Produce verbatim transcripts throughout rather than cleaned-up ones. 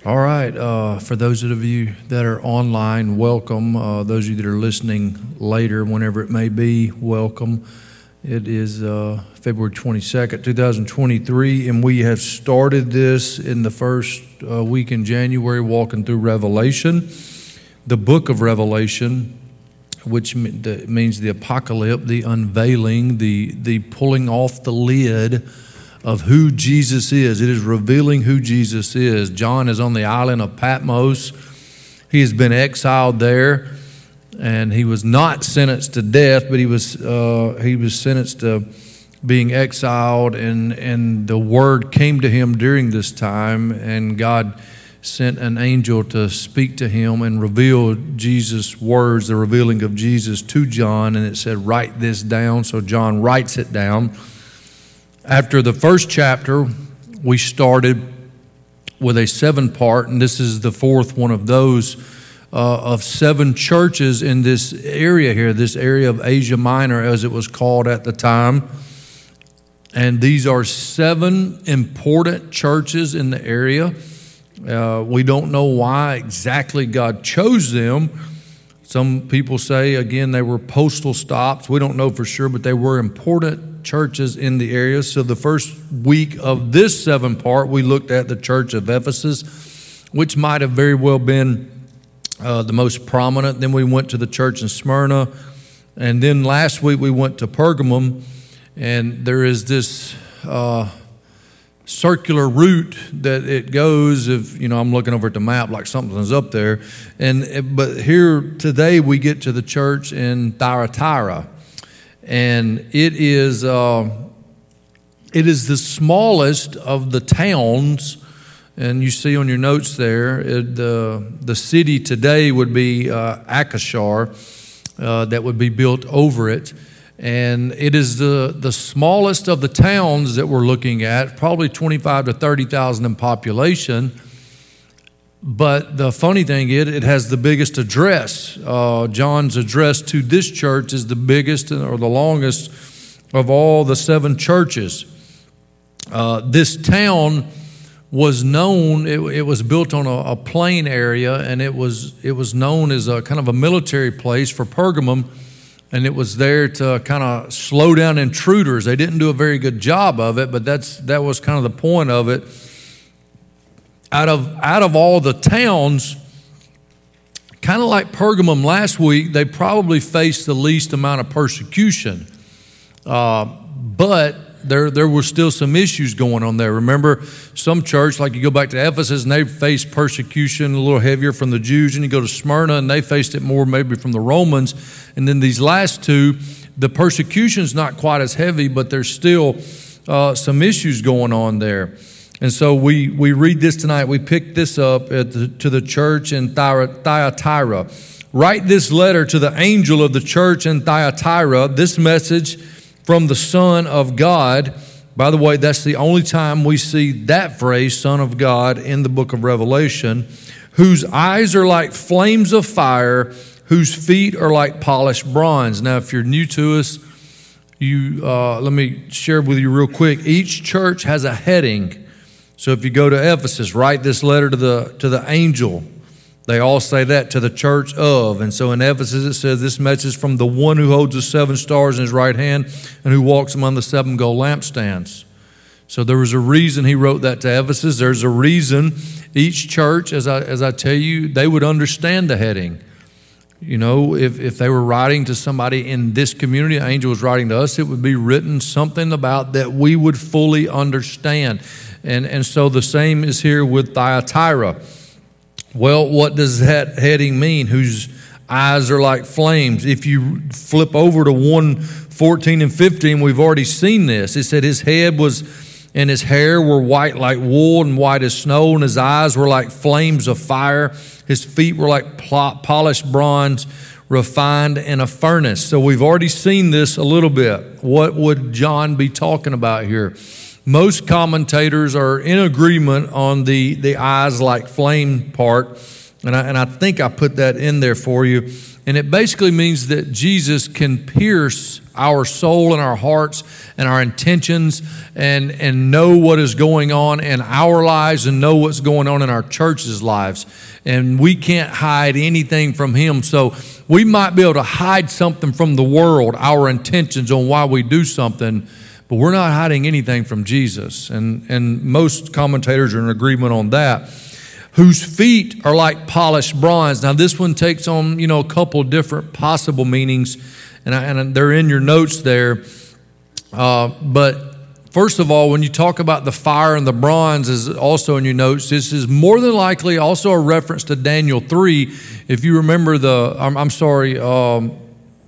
All right, uh, for those of you that are online, welcome. Uh, those of you that are listening later, whenever it may be, welcome. It is uh, February twenty-second, twenty twenty-three, and we have started this in the first uh, week in January, walking through Revelation, the book of Revelation, which means the apocalypse, the unveiling, the, the pulling off the lid of who Jesus is. It is revealing who Jesus is. John is on the island of Patmos. He has been exiled there, and he was not sentenced to death, but he was uh, he was sentenced to being exiled, and, and the word came to him during this time, and God sent an angel to speak to him and reveal Jesus' words, the revealing of Jesus to John, and it said, write this down. So John writes it down. After the first chapter, we started with a seven-part, and this is the fourth one of those, uh, of seven churches in this area here, this area of Asia Minor, as it was called at the time. And these are seven important churches in the area. Uh, we don't know why exactly God chose them. Some people say, again, they were postal stops. We don't know for sure, but they were important churches in the area. So the first week of this seven part, we looked at the church of Ephesus, which might have very well been uh, the most prominent. Then we went to the church in Smyrna. And then last week we went to Pergamum. And there is this uh, circular route that it goes. If you know, I'm looking over at the map like something's up there. And but here today we get to the church in Thyatira. And it is uh, it is the smallest of the towns, and you see on your notes there, it, the the city today would be uh, Akashar, uh, that would be built over it, and it is the the smallest of the towns that we're looking at, probably twenty-five to thirty thousand in population. But the funny thing is, it has the biggest address. Uh, John's address to this church is the biggest or the longest of all the seven churches. Uh, this town was known, it, it was built on a, a plain area, and it was it was known as a kind of a military place for Pergamum, and it was there to kind of slow down intruders. They didn't do a very good job of it, but that's that was kind of the point of it. Out of out of all the towns, kind of like Pergamum last week, they probably faced the least amount of persecution. Uh, but there there were still some issues going on there. Remember, some church, like you go back to Ephesus, and they faced persecution a little heavier from the Jews, and you go to Smyrna, and they faced it more maybe from the Romans. And then these last two, the persecution's not quite as heavy, but there's still uh, some issues going on there. And so we, we read this tonight. We picked this up at the, to the church in Thyatira. Write this letter to the angel of the church in Thyatira, this message from the Son of God. By the way, that's the only time we see that phrase, Son of God, in the book of Revelation, whose eyes are like flames of fire, whose feet are like polished bronze. Now, if you're new to us, you uh, let me share with you real quick. Each church has a heading. So if you go to Ephesus, write this letter to the to the angel. They all say that, to the church of. And so in Ephesus it says, this message from the one who holds the seven stars in his right hand and who walks among the seven gold lampstands. So there was a reason he wrote that to Ephesus. There's a reason each church, as I as I tell you, they would understand the heading. You know, if, if they were writing to somebody in this community, an angel was writing to us, it would be written something about that we would fully understand. And and so the same is here with Thyatira. Well, what does that heading mean? Whose eyes are like flames. If you flip over to one fourteen and fifteen, we've already seen this. It said his head was and his hair were white like wool and white as snow, and his eyes were like flames of fire. His feet were like polished bronze, refined in a furnace. So we've already seen this a little bit. What would John be talking about here? Most commentators are in agreement on the, the eyes like flame part, and I, and I think I put that in there for you. And it basically means that Jesus can pierce our soul and our hearts and our intentions and, and know what is going on in our lives and know what's going on in our church's lives. And we can't hide anything from him. So we might be able to hide something from the world, our intentions on why we do something, but we're not hiding anything from Jesus. And, and most commentators are in agreement on that. Whose feet are like polished bronze. Now this one takes on, you know, a couple different possible meanings, and, I, and they're in your notes there. Uh, but first of all, when you talk about the fire and the bronze is also in your notes, this is more than likely also a reference to Daniel three. If you remember the, I'm, I'm sorry, um,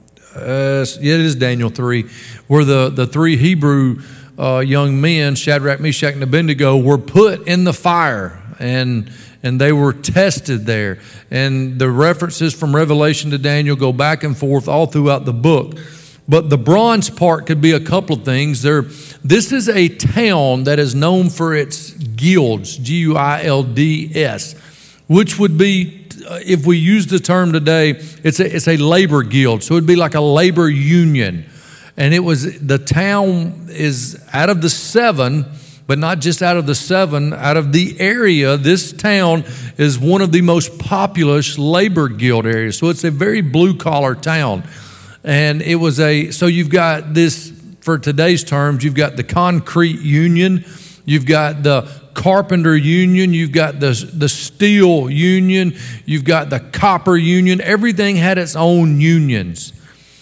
uh, yeah, it is Daniel three, where the, the three Hebrew uh, young men, Shadrach, Meshach, and Abednego, were put in the fire, and and they were tested there. And the references from Revelation to Daniel go back and forth all throughout the book. But the bronze part could be a couple of things. There, this is a town that is known for its guilds, G U I L D S, which would be, if we use the term today, it's a, it's a labor guild. So it would be like a labor union. And it was, the town is out of the seven, but not just out of the seven, out of the area. This town is one of the most populous labor guild areas. So it's a very blue-collar town. And it was a, so you've got this, for today's terms, you've got the concrete union, you've got the carpenter union, you've got the, the steel union, you've got the copper union. Everything had its own unions.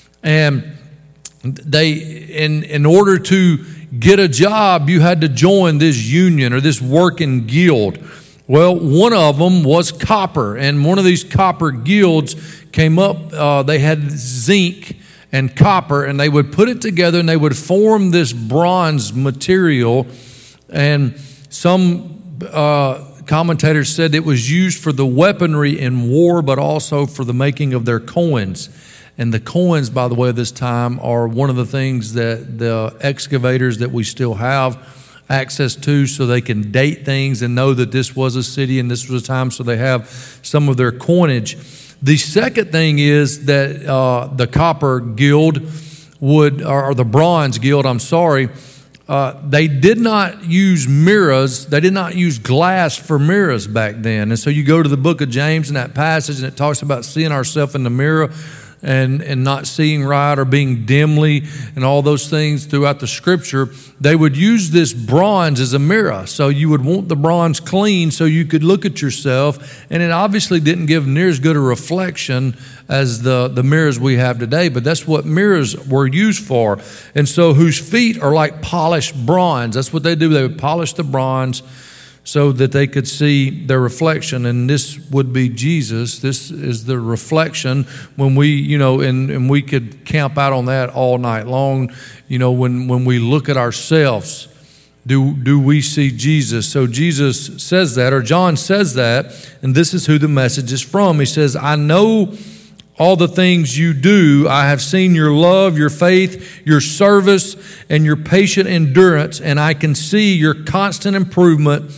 And they, in, in order to get a job, you had to join this union or this working guild. Well, one of them was copper, and one of these copper guilds came up, uh, they had zinc and copper, and they would put it together and they would form this bronze material. And some uh, commentators said it was used for the weaponry in war, but also for the making of their coins. And the coins, by the way, this time are one of the things that the excavators that we still have access to, so they can date things and know that this was a city and this was a time, so they have some of their coinage. The second thing is that uh, the copper guild would, or the bronze guild, I'm sorry, uh, they did not use mirrors. They did not use glass for mirrors back then. And so you go to the book of James in that passage, and it talks about seeing ourselves in the mirror and and not seeing right or being dimly and all those things throughout the scripture. They would use this bronze as a mirror. So you would want the bronze clean so you could look at yourself. And it obviously didn't give near as good a reflection as the, the mirrors we have today, but that's what mirrors were used for. And so whose feet are like polished bronze. That's what they do. They would polish the bronze so that they could see their reflection. And this would be Jesus. This is the reflection when we, you know, and, and we could camp out on that all night long. You know, when, when we look at ourselves, do, do we see Jesus? So Jesus says that, or John says that, and this is who the message is from. He says, I know all the things you do. I have seen your love, your faith, your service, and your patient endurance, and I can see your constant improvement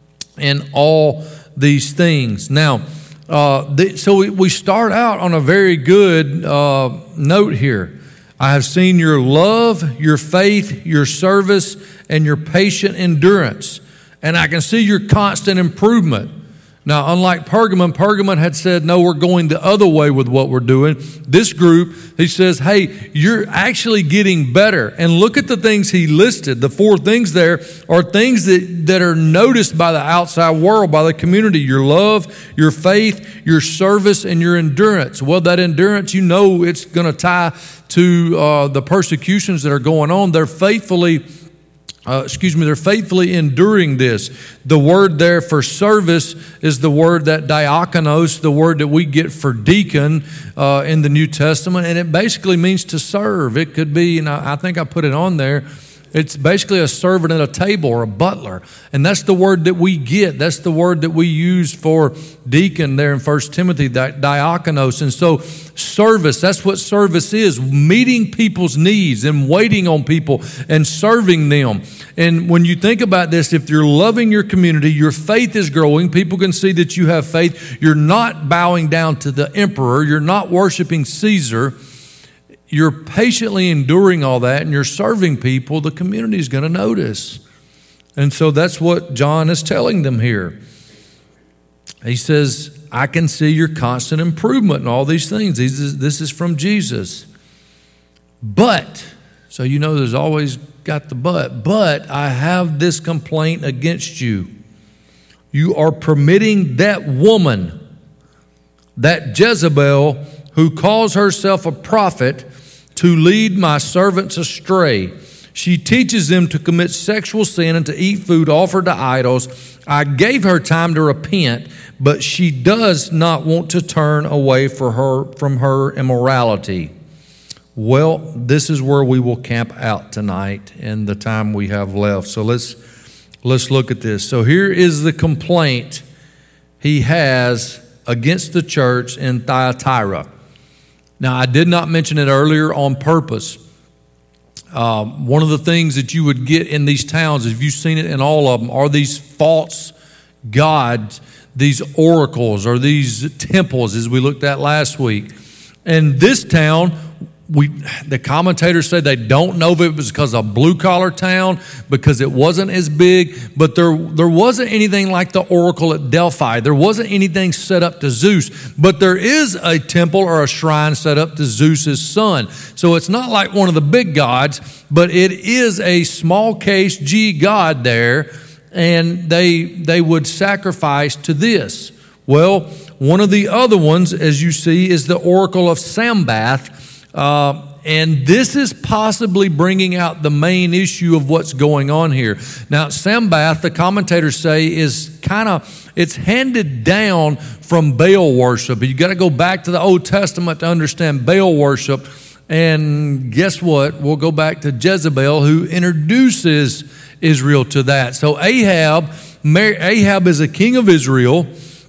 in all these things. Now, uh, th- so we, we start out on a very good uh, note here. I have seen your love, your faith, your service, and your patient endurance, and I can see your constant improvement. Now, unlike Pergamon, Pergamon had said, no, we're going the other way with what we're doing. This group, he says, hey, you're actually getting better. And look at the things he listed. The four things there are things that, that are noticed by the outside world, by the community. Your love, your faith, your service, and your endurance. Well, that endurance, you know it's going to tie to uh, the persecutions that are going on. They're faithfully Uh, excuse me, they're faithfully enduring this. The word there for service is the word that diakonos, the word that we get for deacon uh, in the New Testament, and it basically means to serve. It could be, and I, I think I put it on there, It's basically a servant at a table or a butler. And that's the word that we get. That's the word that we use for deacon there in First Timothy, di- diakonos. And so service, that's what service is, meeting people's needs and waiting on people and serving them. And when you think about this, if you're loving your community, your faith is growing, people can see that you have faith. You're not bowing down to the emperor. You're not worshiping Caesar. You're patiently enduring all that and you're serving people, the community is going to notice. And so that's what John is telling them here. He says, I can see your constant improvement in all these things. This is from Jesus. But, so you know there's always got the but, but I have this complaint against you. You are permitting that woman, that Jezebel, who calls herself a prophet, to lead my servants astray. She teaches them to commit sexual sin and to eat food offered to idols. I gave her time to repent, but she does not want to turn away for her from her immorality. Well, this is where we will camp out tonight in the time we have left. So let's let's look at this. So here is the complaint he has against the church in Thyatira. Now, I did not mention it earlier on purpose. Um, one of the things that you would get in these towns, if you've seen it in all of them, are these false gods, these oracles, or these temples, as we looked at last week. And this town, we the commentators say they don't know if it was because of a blue-collar town, because it wasn't as big, but there, there wasn't anything like the oracle at Delphi. There wasn't anything set up to Zeus, but there is a temple or a shrine set up to Zeus's son. So it's not like one of the big gods, but it is a small case G god there, and they, they would sacrifice to this. Well, one of the other ones, as you see, is the oracle of Sambath. Uh, and this is possibly bringing out the main issue of what's going on here. Now, Sambath, the commentators say, is kind of, it's handed down from Baal worship. You got to go back to the Old Testament to understand Baal worship. And guess what? We'll go back to Jezebel, who introduces Israel to that. So Ahab, Ahab is a king of Israel.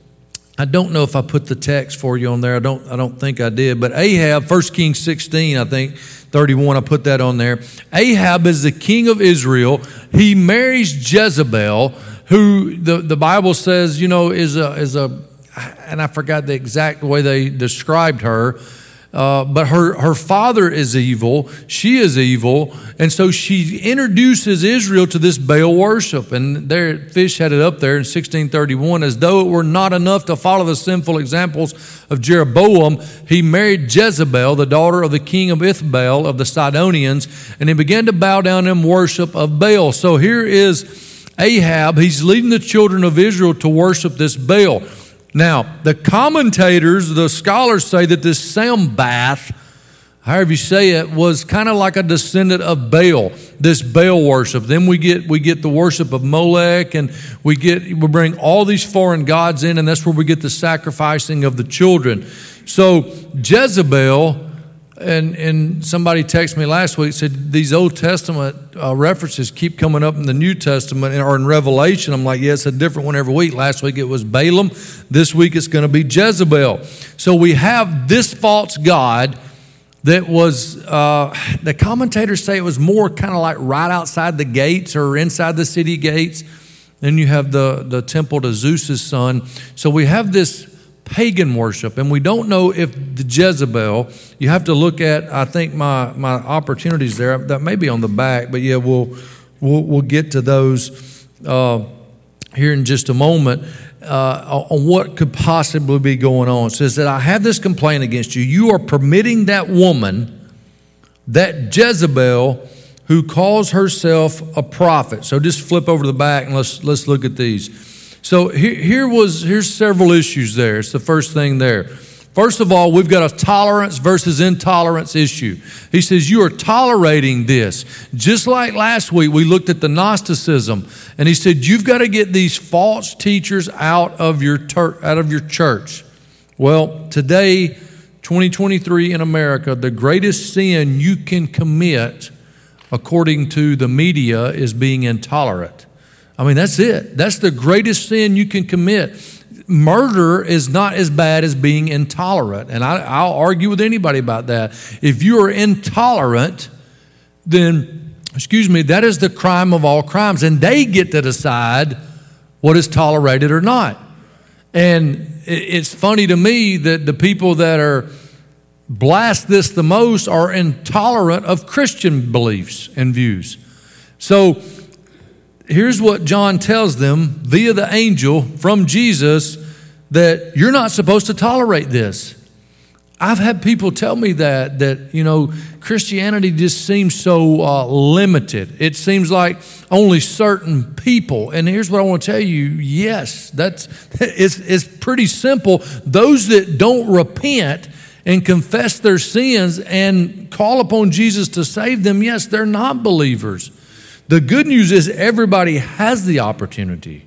I don't know if I put the text for you on there. I don't I don't think I did. But Ahab, First Kings sixteen, I think, thirty-one, I put that on there. Ahab is the king of Israel. He marries Jezebel, who the, the Bible says, you know, is a, is a, and I forgot the exact way they described her, uh, but her, her father is evil. She is evil. And so she introduces Israel to this Baal worship. And there, Fish had it up there in sixteen thirty-one, as though it were not enough to follow the sinful examples of Jeroboam, he married Jezebel, the daughter of the king of Ithbaal of the Sidonians, and he began to bow down in worship of Baal. So here is Ahab. He's leading the children of Israel to worship this Baal. Now, the commentators, the scholars say that this Sambath, however you say it, was kind of like a descendant of Baal, this Baal worship. Then we get we get the worship of Molech, and we get we bring all these foreign gods in, and that's where we get the sacrificing of the children. So Jezebel, and and somebody texted me last week, said these Old Testament uh, references keep coming up in the New Testament or in Revelation. I'm like, yeah, it's a different one every week. Last week it was Balaam. This week it's going to be Jezebel. So we have this false god that was, uh, the commentators say it was more kind of like right outside the gates or inside the city gates. Then you have the, the temple to Zeus's son. So we have this pagan worship, and we don't know if the Jezebel, you have to look at, I think my, my opportunities there, that may be on the back, but yeah, we'll, we'll, we'll get to those uh, here in just a moment. Uh, on what could possibly be going on. It says that I have this complaint against you. You are permitting that woman, that Jezebel, who calls herself a prophet. So just flip over to the back and let's let's look at these. So here, here was here's several issues there. It's the first thing there. First of all, we've got a tolerance versus intolerance issue. He says, you are tolerating this. Just like last week, we looked at the Gnosticism, and he said, you've got to get these false teachers out of your ter- out of your church. Well, today, twenty twenty-three in America, the greatest sin you can commit according to the media, is being intolerant. I mean, that's it. That's the greatest sin you can commit. Murder is not as bad as being intolerant. And I, I'll argue with anybody about that. If you are intolerant, then, excuse me, that is the crime of all crimes. And they get to decide what is tolerated or not. And it's funny to me that the people that are blast this the most are intolerant of Christian beliefs and views. So here's what John tells them via the angel from Jesus, that you're not supposed to tolerate this. I've had people tell me that, that, you know, Christianity just seems so uh, limited. It seems like only certain people. And here's what I want to tell you. Yes, that's it's, it's pretty simple. Those that don't repent and confess their sins and call upon Jesus to save them, yes, they're not believers. The good news is everybody has the opportunity,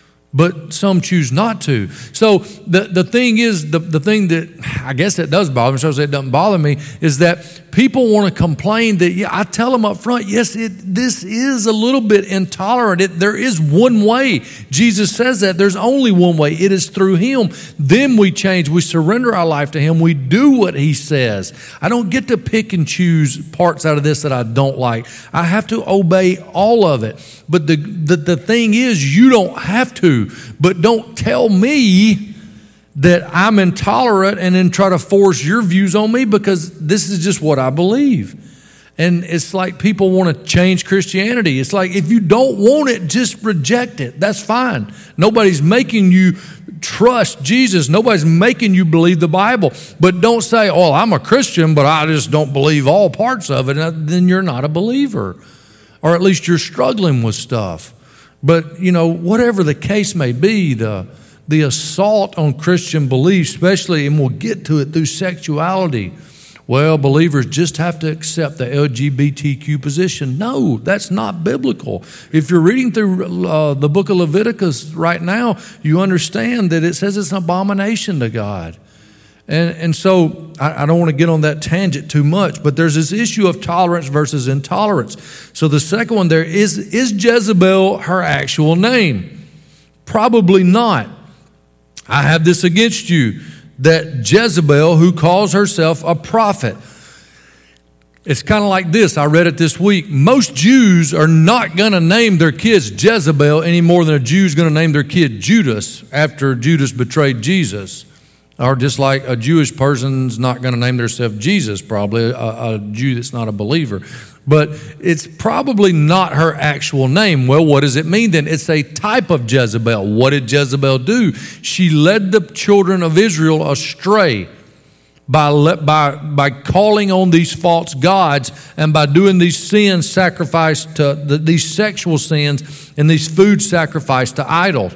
but some choose not to. So the, the thing is, the, the thing that I guess that does bother me, so it doesn't bother me, is that people want to complain that, yeah, I tell them up front, yes, it, this is a little bit intolerant. It, there is one way. Jesus says that there's only one way. It is through Him. Then we change. We surrender our life to Him. We do what He says. I don't get to pick and choose parts out of this that I don't like. I have to obey all of it. But the, the, the thing is, you don't have to. But don't tell me that I'm intolerant and then try to force your views on me, because this is just what I believe. And it's like people want to change Christianity. It's like, if you don't want it, just reject it. That's fine. Nobody's making you trust Jesus. Nobody's making you believe the Bible. But don't say, oh, I'm a Christian, but I just don't believe all parts of it. And then you're not a believer. Or at least you're struggling with stuff. But, you know, whatever the case may be, the the assault on Christian beliefs, especially, and we'll get to it through sexuality. Well, believers just have to accept the L G B T Q position. No, that's not biblical. If you're reading through uh, the book of Leviticus right now, you understand that it says it's an abomination to God. And, and so I, I don't want to get on that tangent too much, but there's this issue of tolerance versus intolerance. So the second one there is, is Jezebel her actual name? Probably not. I have this against you, that Jezebel, who calls herself a prophet. It's kind of like this. I read it this week. Most Jews are not going to name their kids Jezebel any more than a Jew's going to name their kid Judas after Judas betrayed Jesus. Or just like a Jewish person's not going to name themselves Jesus, probably, a, a Jew that's not a believer. But it's probably not her actual name. Well, what does it mean then? It's a type of Jezebel. What did Jezebel do? She led the children of Israel astray by, by, by calling on these false gods, and by doing these sins sacrificed to, the, these sexual sins and these food sacrificed to idols.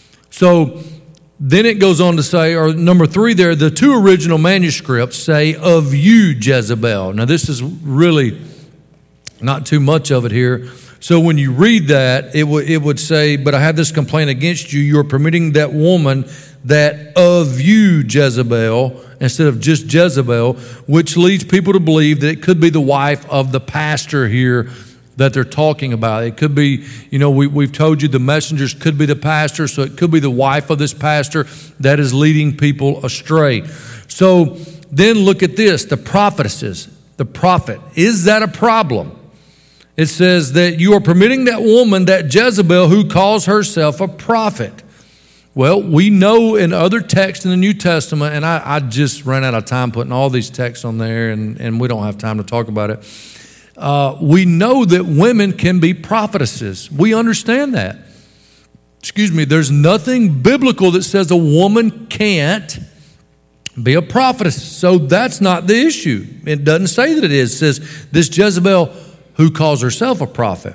So then it goes on to say, or number three there, the two original manuscripts say, of you, Jezebel. Now this is really not too much of it here. So when you read that, it, w- it would say, but I have this complaint against you. You are permitting that woman that of you, Jezebel, instead of just Jezebel, which leads people to believe that it could be the wife of the pastor here that they're talking about. It could be, you know, we, we've told you the messengers could be the pastor, so it could be the wife of this pastor that is leading people astray. So then look at this, the prophetesses, the prophet. Is that a problem? It says that you are permitting that woman, that Jezebel, who calls herself a prophet. Well, we know in other texts in the New Testament, and I, I just ran out of time putting all these texts on there, and, and we don't have time to talk about it. Uh, we know that women can be prophetesses. We understand that. Excuse me, there's nothing biblical that says a woman can't be a prophetess. So that's not the issue. It doesn't say that it is. It says this Jezebel, who calls herself a prophet.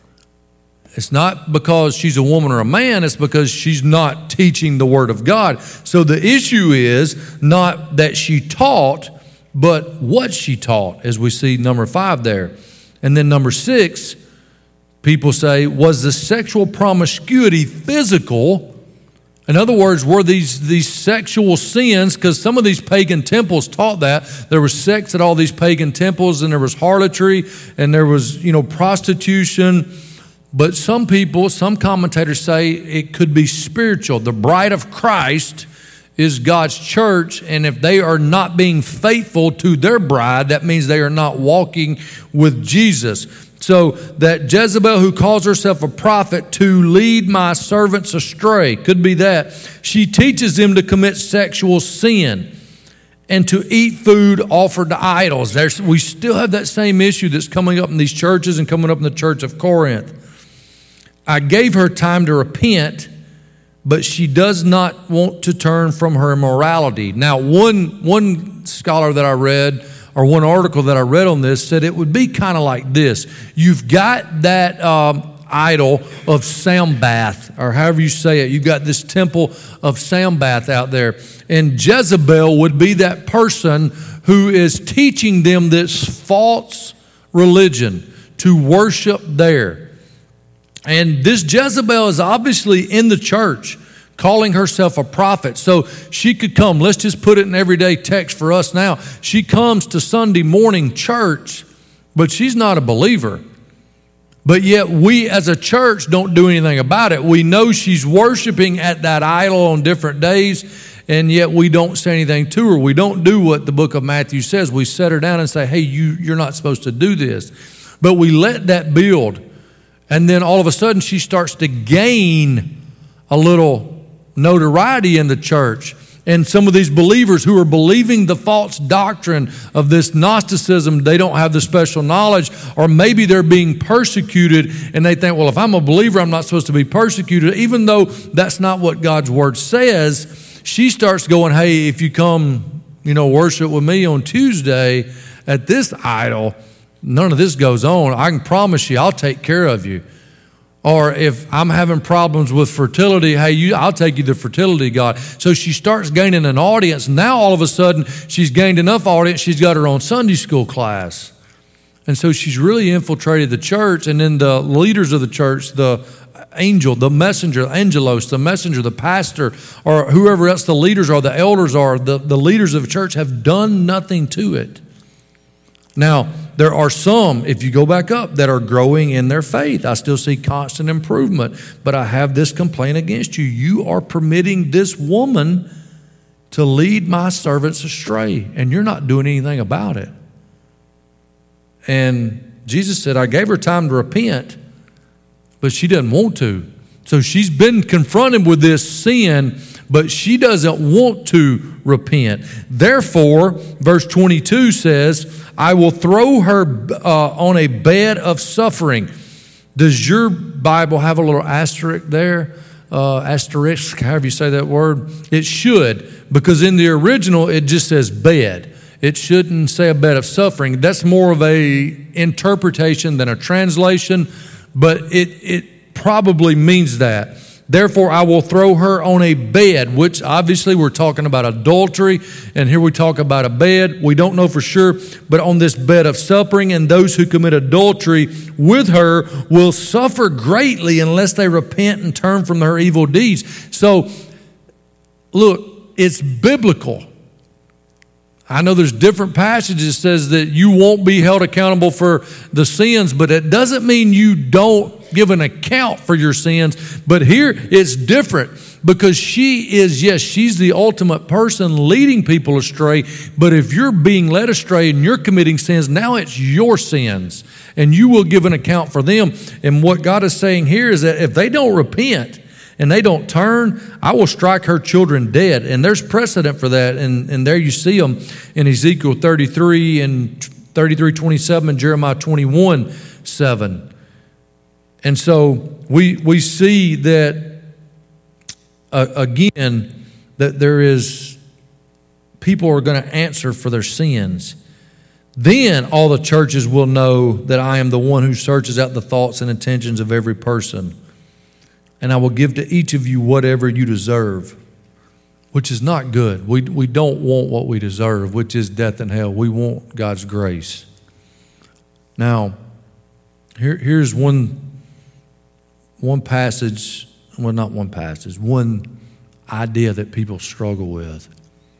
It's not because she's a woman or a man. It's because she's not teaching the word of God. So the issue is not that she taught, but what she taught, as we see number five there. And then number six, people say, was the sexual promiscuity physical? In other words, were these, these sexual sins, because some of these pagan temples taught that. There was sex at all these pagan temples, and there was harlotry, and there was, you know, prostitution. But some people, some commentators say it could be spiritual. The bride of Christ is God's church, and if they are not being faithful to their bride, that means they are not walking with Jesus. So that Jezebel, who calls herself a prophet, to lead my servants astray, could be that. She teaches them to commit sexual sin and to eat food offered to idols. There's, we still have that same issue that's coming up in these churches and coming up in the church of Corinth. I gave her time to repent, but she does not want to turn from her immorality. Now, one, one scholar that I read, or one article that I read on this, said it would be kind of like this. You've got that um, idol of Sambath, or however you say it. You've got this temple of Sambath out there. And Jezebel would be that person who is teaching them this false religion to worship there. And this Jezebel is obviously in the church, calling herself a prophet. So she could come, let's just put it in everyday text for us now. She comes to Sunday morning church, but she's not a believer. But yet we as a church don't do anything about it. We know she's worshiping at that idol on different days, and yet we don't say anything to her. We don't do what the book of Matthew says. We set her down and say, hey, you, you're not supposed to do this. But we let that build, and then all of a sudden she starts to gain a little notoriety in the church. And some of these believers who are believing the false doctrine of this Gnosticism, they don't have the special knowledge, or maybe they're being persecuted and they think, well, if I'm a believer, I'm not supposed to be persecuted, even though that's not what God's word says. She starts going, hey, if you come, you know, worship with me on Tuesday at this idol, none of this goes on. I can promise you, I'll take care of you. Or if I'm having problems with fertility, hey, you, I'll take you to fertility God. So she starts gaining an audience. Now all of a sudden, she's gained enough audience, she's got her own Sunday school class. And so she's really infiltrated the church. And then the leaders of the church, the angel, the messenger, angelos, the messenger, the pastor, or whoever else the leaders are, the elders are, the, the leaders of the church have done nothing to it. Now, there are some, if you go back up, that are growing in their faith. I still see constant improvement, but I have this complaint against you. You are permitting this woman to lead my servants astray, and you're not doing anything about it. And Jesus said, I gave her time to repent, but she doesn't want to. So she's been confronted with this sin, but she doesn't want to repent. Therefore, verse twenty-two says, I will throw her uh, on a bed of suffering. Does your Bible have a little asterisk there? Uh, asterisk, however you say that word? It should, because in the original it just says bed. It shouldn't say a bed of suffering. That's more of a interpretation than a translation, but it, it probably means that. Therefore, I will throw her on a bed, which obviously we're talking about adultery, and here we talk about a bed. We don't know for sure, but on this bed of suffering, and those who commit adultery with her will suffer greatly unless they repent and turn from their evil deeds. So, look, it's biblical. I know there's different passages that says that you won't be held accountable for the sins, but it doesn't mean you don't give an account for your sins. But here it's different, because she is, yes, she's the ultimate person leading people astray. But if you're being led astray and you're committing sins, now it's your sins, and you will give an account for them. And what God is saying here is that if they don't repent and they don't turn, I will strike her children dead. And there's precedent for that. And, and there you see them in Ezekiel thirty-three and thirty-three twenty-seven and Jeremiah twenty-one seven. And so we we see that, uh, again, that there is, people are going to answer for their sins. Then all the churches will know that I am the one who searches out the thoughts and intentions of every person. And I will give to each of you whatever you deserve, which is not good. We, we don't want what we deserve, which is death and hell. We want God's grace. Now, here, here's one, one passage, well, not one passage, one idea that people struggle with.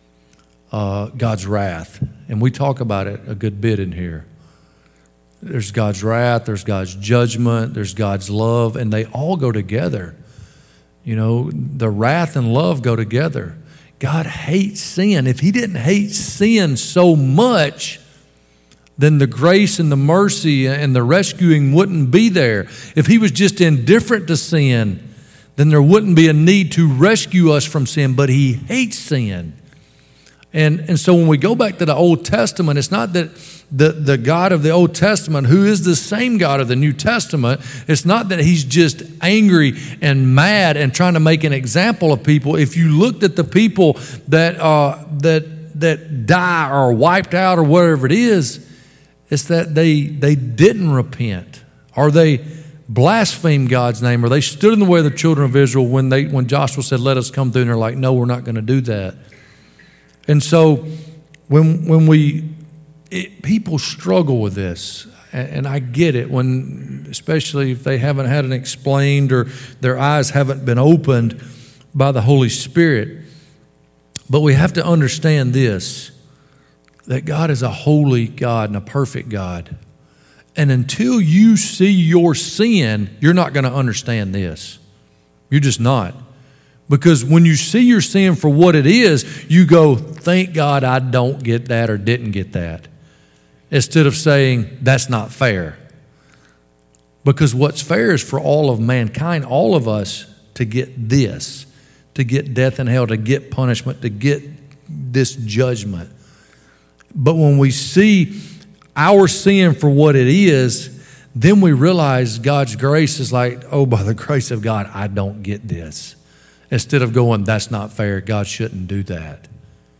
Uh, God's wrath. And we talk about it a good bit in here. There's God's wrath, there's God's judgment, there's God's love, and they all go together. You know, the wrath and love go together. God hates sin. If he didn't hate sin so much, then the grace and the mercy and the rescuing wouldn't be there. If he was just indifferent to sin, then there wouldn't be a need to rescue us from sin, but he hates sin. And, and so when we go back to the Old Testament, it's not that the, the God of the Old Testament, who is the same God of the New Testament, it's not that he's just angry and mad and trying to make an example of people. If you looked at the people that uh, that that die or wiped out or whatever it is, it's that they they didn't repent, or they blasphemed God's name, or they stood in the way of the children of Israel when they when Joshua said, "Let us come through," and they're like, "No, we're not going to do that." And so when when we it, people struggle with this, and, and I get it, when especially if they haven't had it explained or their eyes haven't been opened by the Holy Spirit. But we have to understand this, that God is a holy God and a perfect God. And until you see your sin, you're not going to understand this. You're just not. Because when you see your sin for what it is, you go, thank God I don't get that or didn't get that. Instead of saying, that's not fair. Because what's fair is for all of mankind, all of us, to get this, to get death and hell, to get punishment, to get this judgment. But when we see our sin for what it is, then we realize God's grace is like, oh, by the grace of God, I don't get this. Instead of going, that's not fair, God shouldn't do that.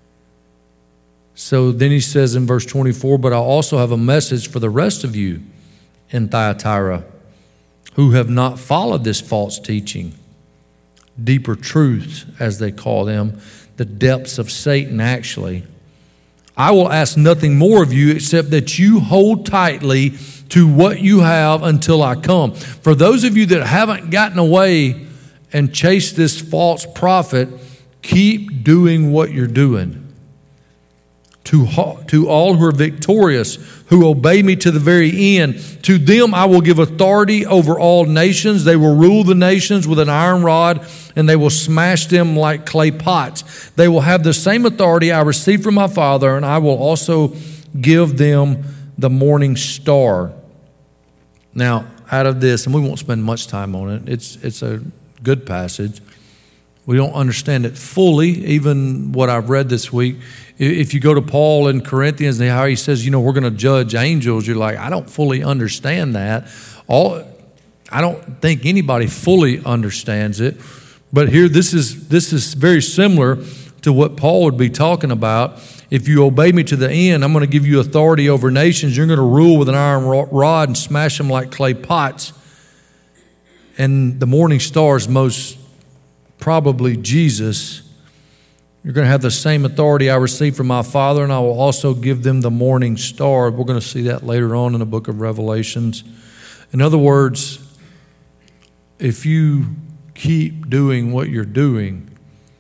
So then he says in verse twenty-four, but I also have a message for the rest of you in Thyatira who have not followed this false teaching, deeper truths, as they call them, the depths of Satan actually. I will ask nothing more of you except that you hold tightly to what you have until I come. For those of you that haven't gotten away and chased this false prophet, keep doing what you're doing. To, to all who are victorious, who obey me to the very end, to them I will give authority over all nations. They will rule the nations with an iron rod, and they will smash them like clay pots. They will have the same authority I received from my Father, and I will also give them the morning star. Now, out of this, and we won't spend much time on it, it's, it's a good passage. We don't understand it fully, even what I've read this week. If you go to Paul in Corinthians and how he says, you know, we're going to judge angels, you're like, I don't fully understand that. All, I don't think anybody fully understands it. But here, this is this is very similar to what Paul would be talking about. If you obey me to the end, I'm going to give you authority over nations. You're going to rule with an iron rod and smash them like clay pots. And the morning star is most probably Jesus. You're going to have the same authority I received from my Father, and I will also give them the morning star. We're going to see that later on in the book of Revelations. In other words, if you keep doing what you're doing,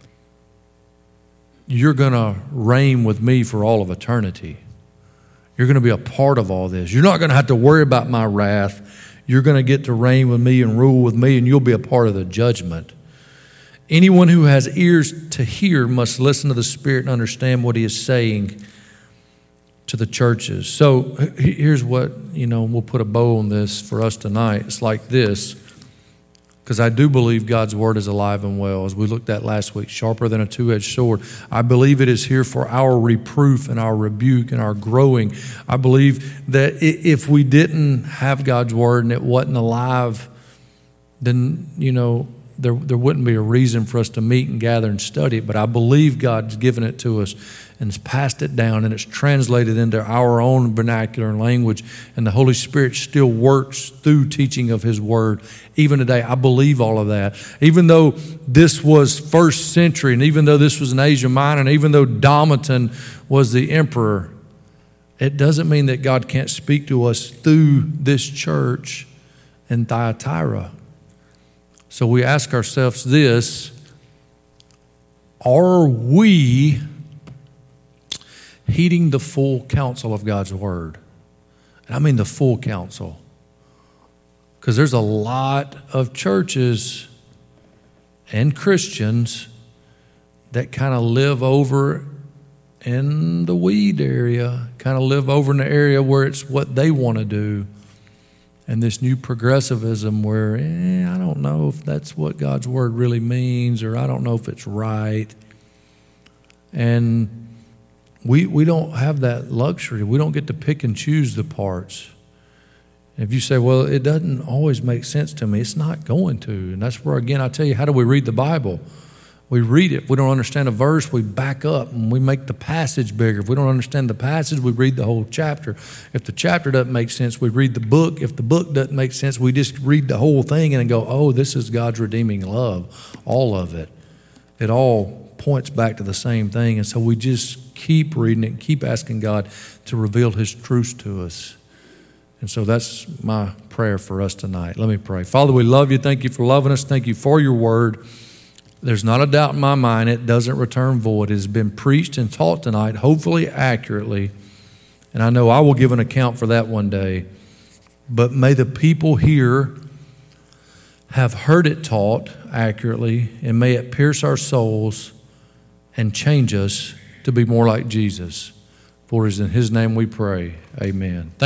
you're going to reign with me for all of eternity. You're going to be a part of all this. You're not going to have to worry about my wrath. You're going to get to reign with me and rule with me, and you'll be a part of the judgment. Anyone who has ears to hear must listen to the Spirit and understand what he is saying to the churches. So here's what, you know, we'll put a bow on this for us tonight. It's like this, because I do believe God's word is alive and well, as we looked at last week, sharper than a two-edged sword. I believe it is here for our reproof and our rebuke and our growing. I believe that if we didn't have God's word and it wasn't alive, then, you know, There, there wouldn't be a reason for us to meet and gather and study it. But I believe God's given it to us and has passed it down, and it's translated into our own vernacular and language. And the Holy Spirit still works through teaching of His Word. Even today, I believe all of that. Even though this was first century, and even though this was in Asia Minor, and even though Domitian was the emperor, it doesn't mean that God can't speak to us through this church in Thyatira. So we ask ourselves this, are we heeding the full counsel of God's Word? And I mean the full counsel. Because there's a lot of churches and Christians that kind of live over in the weed area, kind of live over in the area where it's what they want to do. And this new progressivism where, eh, I don't know if that's what God's Word really means, or I don't know if it's right. And we we don't have that luxury. We don't get to pick and choose the parts. If you say, well, it doesn't always make sense to me, it's not going to. And that's where, again, I tell you, how do we read the Bible? We read it. If we don't understand a verse, we back up and we make the passage bigger. If we don't understand the passage, we read the whole chapter. If the chapter doesn't make sense, we read the book. If the book doesn't make sense, we just read the whole thing and go, oh, this is God's redeeming love, all of it. It all points back to the same thing. And so we just keep reading it and keep asking God to reveal His truths to us. And so that's my prayer for us tonight. Let me pray. Father, we love you. Thank you for loving us. Thank you for your word. There's not a doubt in my mind it doesn't return void. It has been preached and taught tonight, hopefully accurately. And I know I will give an account for that one day. But may the people here have heard it taught accurately, and may it pierce our souls and change us to be more like Jesus. For it is in His name we pray. Amen. Thank